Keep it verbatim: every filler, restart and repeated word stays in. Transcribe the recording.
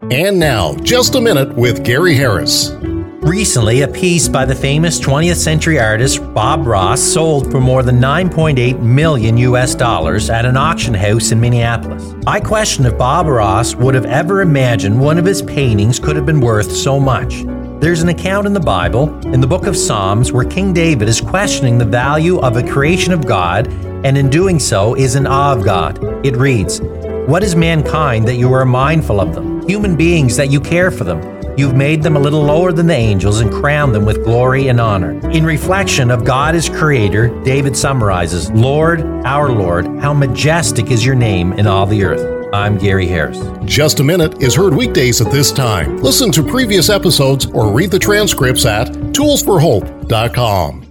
And now, Just a Minute with Gary Harris. Recently, a piece by the famous twentieth century artist Bob Ross sold for more than nine point eight million U S dollars at an auction house in Minneapolis. I question if Bob Ross would have ever imagined one of his paintings could have been worth so much. There's an account in the Bible, in the book of Psalms, where King David is questioning the value of a creation of God, and in doing so is in awe of God. It reads, "What is mankind that you are mindful of them? Human beings that you care for them. You've made them a little lower than the angels and crowned them with glory and honor." In reflection of God as creator, David summarizes, "Lord, our Lord, how majestic is your name in all the earth." I'm Gary Harris. Just a Minute is heard weekdays at this time. Listen to previous episodes or read the transcripts at tools for hope dot com.